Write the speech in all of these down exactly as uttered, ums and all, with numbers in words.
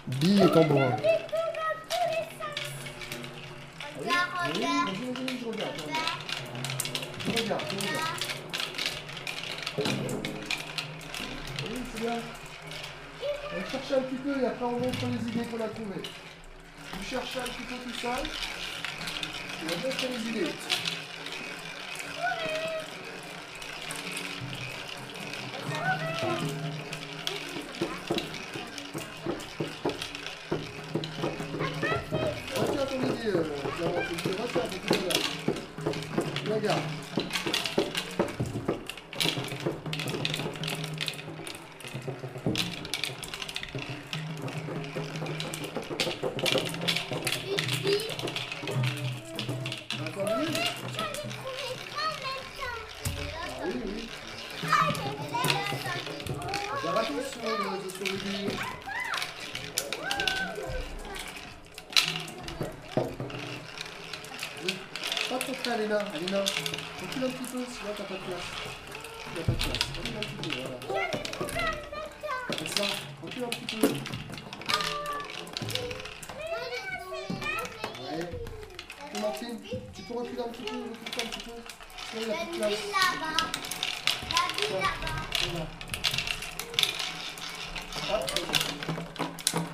Billes et tambour. Regarde, Oui, regarde. vas-y, vas-y, vas-y, je regarde. Je regarde, je regarde. Oui, c'est bien. On va chercher un petit peu et après on montre les idées qu'on a trouvées. Vous cherchez un petit peu tout seul. Et on montre les idées. Retiens ton idée, euh, Clément, tu le retiens, c'est tout là. Tu la gardes. Entendu? Ah oui, oui. Faire attention euh, sur les billes. Oui. Pas trop près, Alena. Alena, recule un petit peu, sinon t'as pas de place. T'as pas de place. Recule un petit peu, voilà. C'est ça, recule un petit peu. Ouais. Clémentine, tu peux reculer un petit peu, recule un petit peu. Sinon il n'y a plus de place. là-bas. La ville là-bas. Voilà. Hop.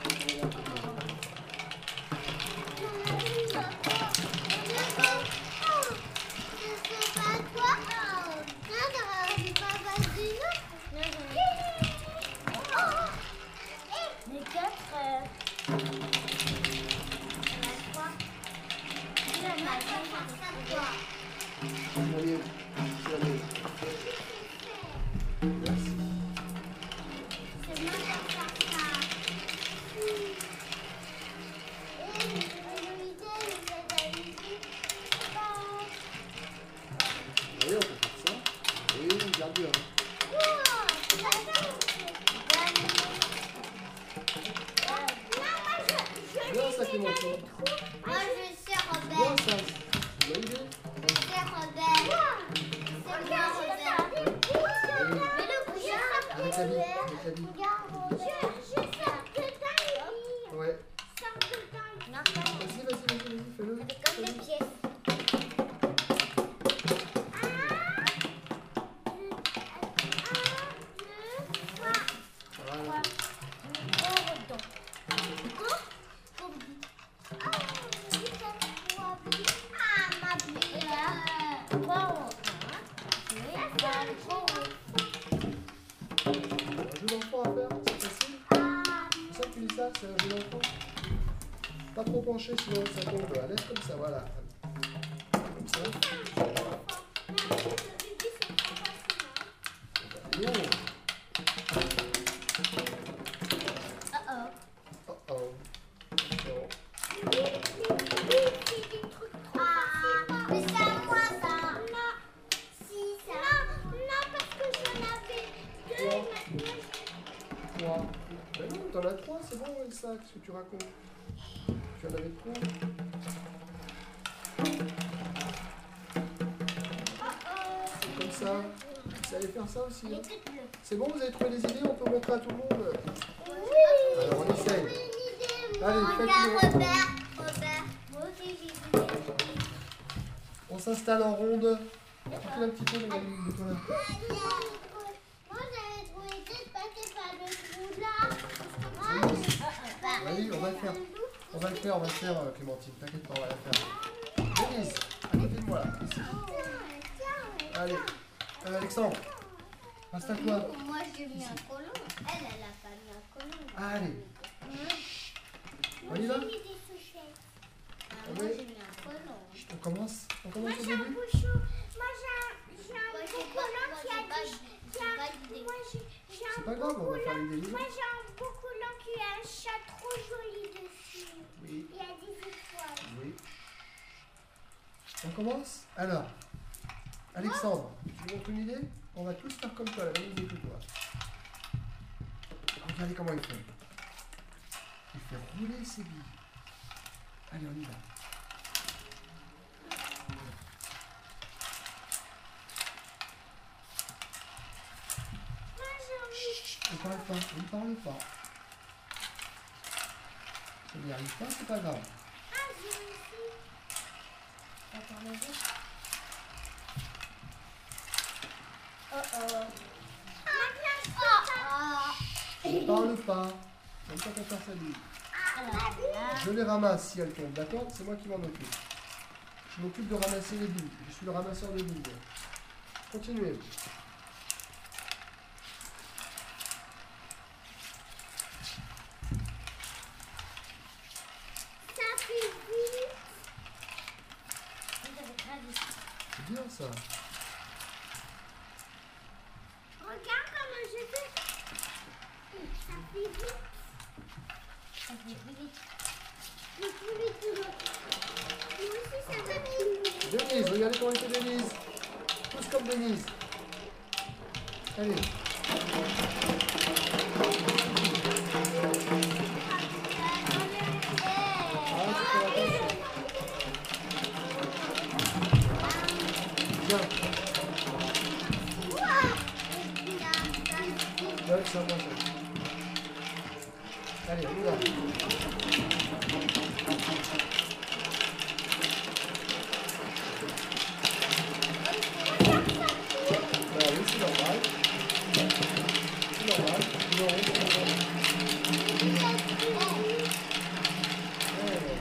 Allez, allez. Merci. Oui, on peut faire ça. Oui, garde bien. Bien ça, Clémentine. Moi je sais Bien Robert. ça. Bonne idée. Je sais Robert. C'est moi Robert. Mais le bouillard. Avec la bille. Avec la bille. Ouais. Vas-y, vas-y, vas-y, vas-y, fais-le. Comme des pièces. Voilà. Un jeu d'enfant à faire, c'est facile. C'est ça que tu dis ça, c'est un jeu d'enfant. Pas trop penché, sinon ça tombe à l'aise comme ça, voilà. Comme ça. Oh. Oh oh. Oh. Mais c'est à moi ça. Non. Si ça. Non, non parce que j'en avais deux. Trois. Ben non, t'en as trois, c'est bon, Elsa, qu'est-ce que tu racontes? Tu en avais trois. C'est comme ça. Vous savez faire ça aussi, hein? C'est bon, vous avez trouvé des idées, on peut montrer à tout le monde. Oui. Alors on essaye. Allez, Regarde faites-le. Robert. Robert. Moi aussi j'ai vu. On s'installe en ronde. Recule un petit peu, les amis, de toi là. Moi j'avais trouvé deux passés par le trou là. Vas-y, on va le faire. On va le faire, on va le faire, euh, Clémentine. T'inquiète pas, on va la faire. Denise, à côté de moi là, ici. Allez, euh, Alexandre, installe-toi. Moi j'ai mis un colon. Elle, elle a pas mis un colon. Allez, Moi on y j'ai va? mis des souchettes. Ah, moi Oui. j'ai mis un colon. On commence, on Moi commence au j'ai un début. bouchon. Moi j'ai un, j'ai un beau collant qui a dit. qui a- Moi j'ai j'ai C'est un pas beau grave, on va faire collant. les délires. Moi j'ai un beau collant qui a un chat trop joli dessus. Oui, Il y a des étoiles. oui. On commence? Alors, Alexandre, tu me montres une idée? On va tous faire comme toi, la même idée que toi. Regardez comment il fait. Il fait rouler ses billes. Allez, on y va. Moi j'ai envie. Chut, on parle pas, on ne parle pas. Tu n'y arrives pas, c'est pas grave. Ah, j'ai réussi. Attends, vas-y. Oh oh. Ah, Ne parle pas. Comme ça qu'on faire sa vie. Je les ramasse si elles tombent, d'accord? C'est moi qui m'en occupe. Je m'occupe de ramasser les billes. Je suis le ramasseur de billes. Continuez. ça fait vite. C'est bien ça. Regarde comment je fais. Ça fait vite. Ça fait vite. Le plus vite que l'autre. Moi aussi, ça fait vite. Denise, regardez comment elle fait Denise. Tous comme Denise. Allez. Ah, tu fais attention. Bien. Ouais, ça va. Allez, on y va. Bah oui, c'est normal. C'est normal. Non, c'est normal. Ouais.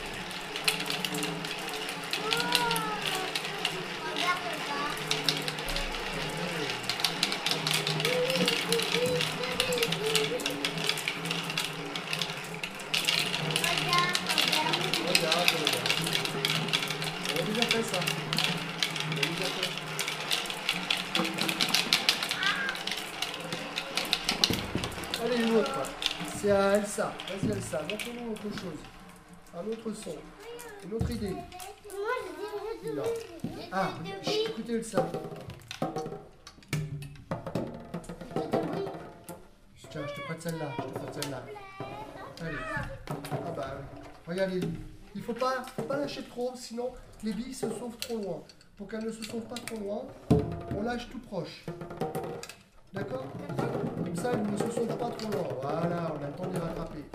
Regarde, regarde. On a déjà fait ça. On a déjà fait. Allez, une autre. C'est à Elsa. Vas-y, Elsa. Montre-nous autre chose. Un autre son. Une autre idée. Moi, je dirais Non. de Ah, chut, écoutez Elsa. Tiens, je te prête celle-là. Je te prête celle-là. Allez. Ah bah, regardez. Il ne faut pas, faut pas lâcher trop, sinon les billes se sauvent trop loin. Pour qu'elles ne se sauvent pas trop loin, on lâche tout proche. D'accord? Comme ça, elles ne se sauvent pas trop loin. Voilà, on a le temps de les rattraper.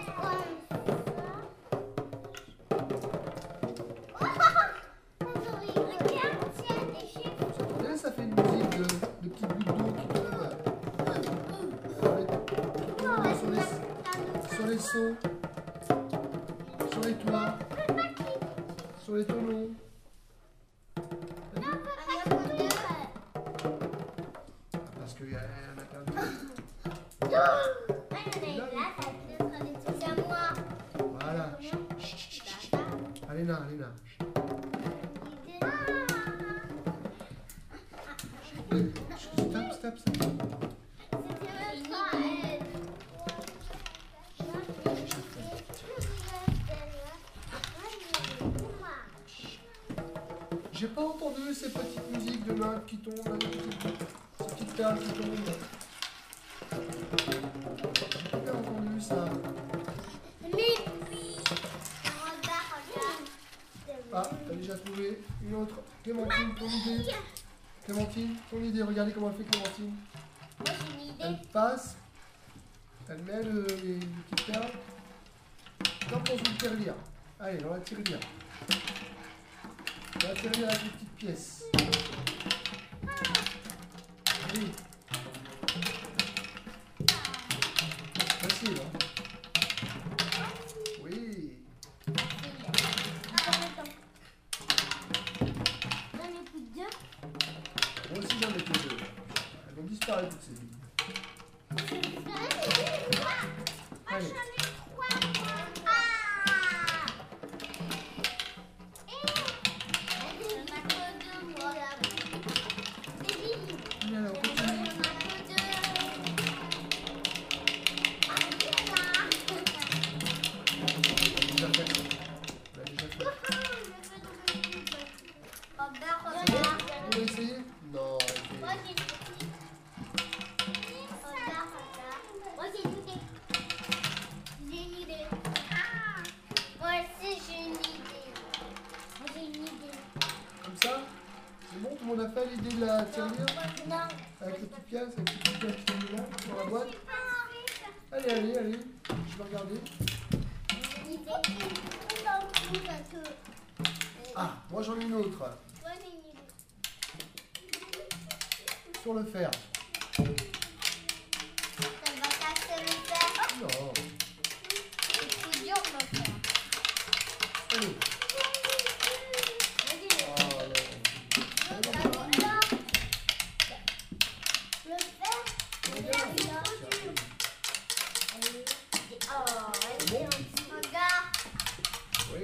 Vous entendez? Ça fait une musique de, de petits bouts d'eau qui tombent sur les, qui tombent sur les, sur les seaux, sur les toits, sur les tonneaux. Parce qu'il y en a perdu. Voilà. Chut, chut, chut, chut. Alena, Alena. Stop, stop, stop. J'ai pas entendu ces petites musiques de main qui tombent, là, ces petites, ces petites perles qui tombent. J'ai pas entendu ça. Ah, t'as déjà trouvé une autre. Clémentine, ton idée. Clémentine, ton idée. Regardez comment elle fait Clémentine. Moi, j'ai une idée. Elle passe. Elle met le, les, les petites perles. Comme dans une tirelire. Allez, dans la tirelire. Dans la tirelire avec les petites pièces. Allez. Facile, hein? Oui. Moi aussi j'en ai que deux. Elles vont disparaître toutes ces billes. Allez. Allez, on continue. On a déjà fait. On a déjà fait. C'est bon? On va essayer? Non, essayez. Moi, j'ai une idée. J'ai une idée. Moi aussi, j'ai une idée. Moi, j'ai une idée. Comme ça? C'est bon? Tout le monde a fait l'idée de la tirelire? Non. Avec les petites pièces, avec les petites pièces qui sont dedans, dans la boîte? Allez, allez, allez. Je vais regarder. Ah, moi j'en ai une autre. Sur le fer. Ça va casser le fer. Non. C'est dur le fer. Allez. Vas-y. Oh, non. Le fer. Oh, regarde. Oui.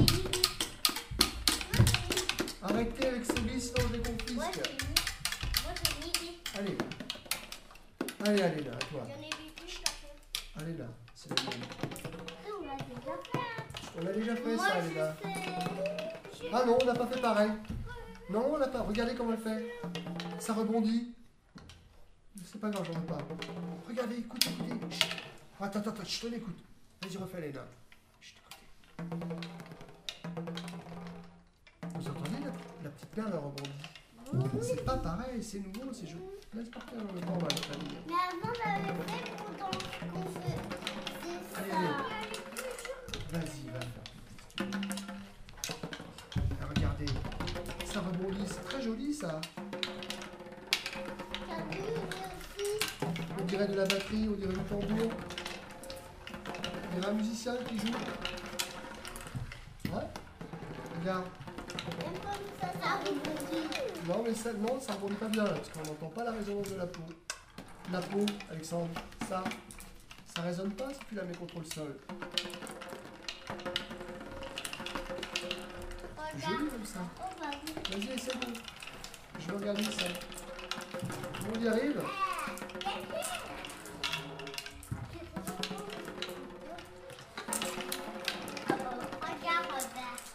Arrêtez avec ces billes, sinon je les confisque. Moi, j'ai mis. Moi, j'ai mis. Allez. Allez, allez là, à toi. J'en ai vu plus, ça fait. Allez là, c'est la mienne. On l'a déjà fait. On l'a déjà fait Moi, ça, je allez là. fais. Ah non, on n'a pas fait pareil. Non, on l'a pas. Regardez comment elle fait. Ça rebondit. C'est pas grave, j'en ai pas. Regardez, écoute, écoutez. Chut. Attends, attends, attends, je te l'écoute. Vas-y, refais-les là. Chut, écoutez. Vous entendez la, la petite perle elle rebondit? C'est pas pareil, c'est nouveau, c'est joli. Laisse partir dans le temps, on va le faire. Mais avant, on avait fait pendant qu'on fait. C'est Allez, ça. allez. Vas-y, va faire. Ah, regardez, ça rebondit, c'est très joli ça. T'as vu aussi? On dirait de la batterie, on dirait du tambour. Il y a un musicien qui joue. Ouais. Regarde. Même comme ça, ça rebondit. Non, mais ça, non, ça rebondit pas bien là, parce qu'on n'entend pas la résonance de la peau. La peau, Alexandre, ça, ça résonne pas si tu la mets contre le sol. C'est joli comme ça. Oh, vas-y. Vas-y, essaie de. Je vais regarder ça. On y arrive. Regarde, Robert.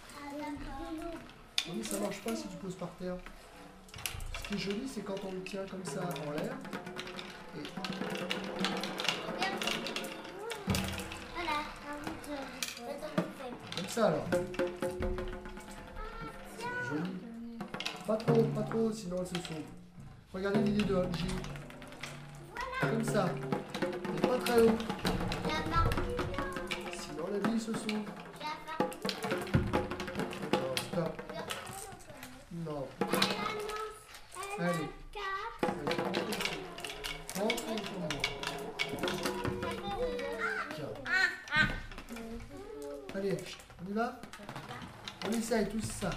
Oui, ça marche pas si tu poses par terre. Ce qui est joli, c'est quand on le tient comme ça en l'air. Et Voilà. comme ça alors. C'est joli. Pas trop, pas trop, sinon elle se sauve. Regardez l'idée de J. Comme ça. Et pas très haut. Sinon la vie se sauve. Non, stop. Non. Allez. Prends ton tour. Tiens. Allez, on y va? On essaye tous ça.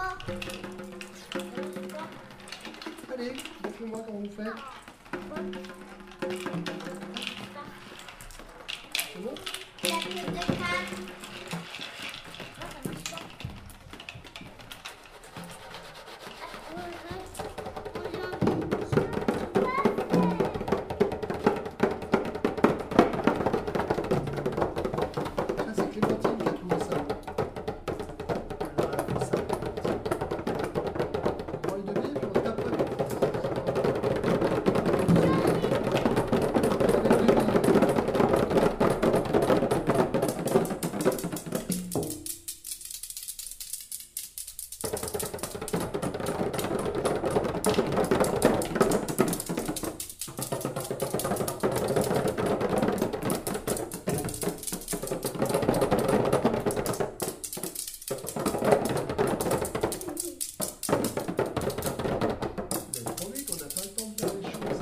Allez, montre-moi comment vous faites. C'est bon? Ça, c'est Clémentine qui a trouvé ça. Alors, elle a fait ça. On prend une demi, puis on tape pas. Vous avez trop vite, on n'a pas le temps de faire les choses.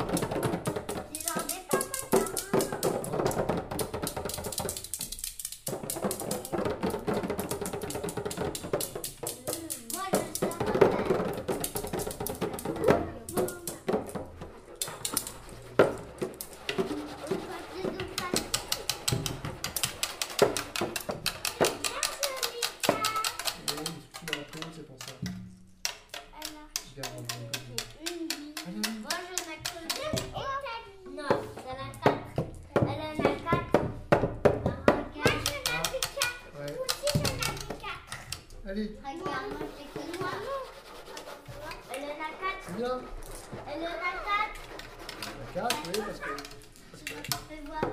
Oui, tu dans la peau, c'est pour ça. Regarde, on va regarder. Allez, allez. Moi, j'en ai que deux. Non, elle en a quatre. Elle en a quatre. Moi, j'en ai quatre. Ouais. Aussi, j'en ai quatre. Allez, Regarde, moi, j'ai que trois. Elle en a quatre. viens. Elle en a quatre. La carte, oui, parce que. Parce que... Fais voir.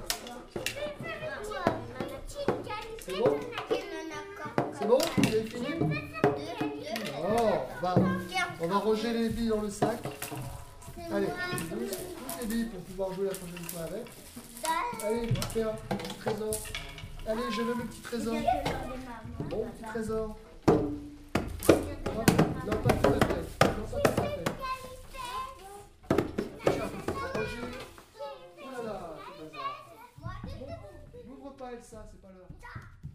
C'est bon? C'est bon? Vous avez fini? Oh, on va, on va ranger les billes dans le sac. Allez, toutes toutes les billes pour pouvoir jouer la prochaine fois avec. Allez, faire trésor. Allez, je veux le petit trésor. Il y a que l'heure de maman. Bon petit trésor. Il y a que Non, l'heure de maman. non, pas tout à fait. Non, pas tout à fait. Tiens, Roger. Oh là là, c'est bazar. N'ouvre pas Elsa, c'est pas l'heure.